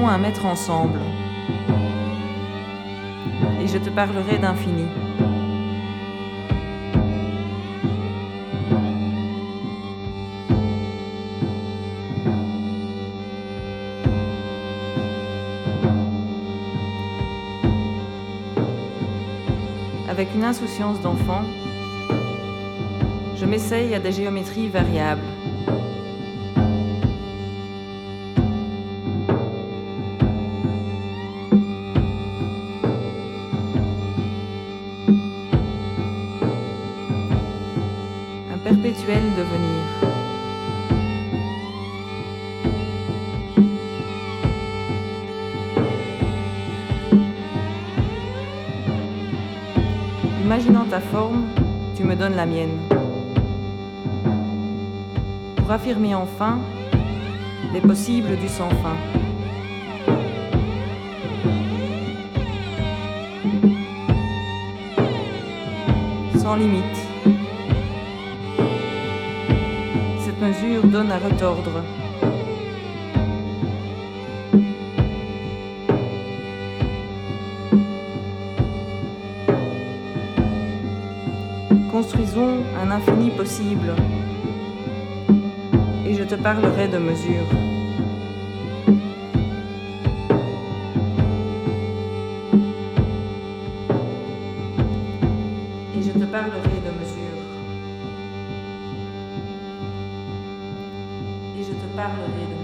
construisons un maître ensemble. Et je te parlerai d'infini. Avec une insouciance d'enfant, je m'essaye à des géométries variables. Un perpétuel devenir. Imaginant ta forme, tu me donnes la mienne. Pour affirmer enfin les possibles du sans fin. Sans limite. Cette mesure donne à retordre. Construisons un infini possible, et je te parlerai de mesure. Et je te parlerai de mesure. Et je te parlerai de